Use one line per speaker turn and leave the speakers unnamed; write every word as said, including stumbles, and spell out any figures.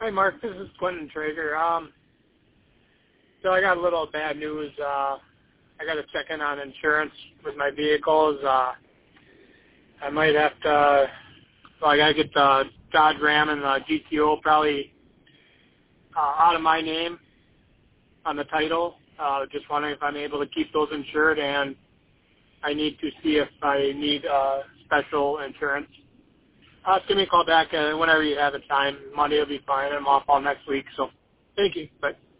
Hi, Mark. This is Quentin Traeger. Um, so I got a little bad news. Uh, I got to check in on insurance with my vehicles. Uh, I might have to. Well, I got to get the Dodge Ram and the G T O probably uh, out of my name on the title. Uh, just wondering if I'm able to keep those insured, and I need to see if I need uh, special insurance. Uh, give me a call back uh, whenever you have the time. Monday will be fine. I'm off all next week, so thank you. Bye.